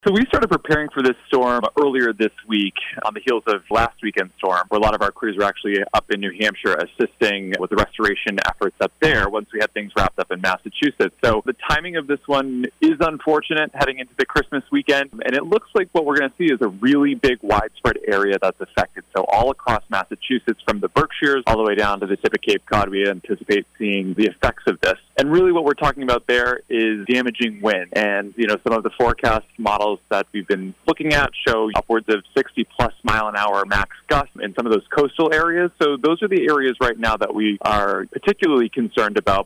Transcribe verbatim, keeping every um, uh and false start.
So we started preparing for this storm earlier this week on the heels of last weekend's storm, where a lot of our crews were actually up in New Hampshire assisting with the restoration efforts up there once we had things wrapped up in Massachusetts. So the timing of this one is unfortunate heading into the Christmas weekend, and it looks like what we're going to see is a really big widespread area that's affected. So all across Massachusetts, from the Berkshires all the way down to the tip of Cape Cod, we anticipate seeing the effects of this. And really what we're talking about there is damaging wind. And, you know, some of the forecast models that we've been looking at show upwards of sixty plus mile an hour max gusts in some of those coastal areas. So those are the areas right now that we are particularly concerned about.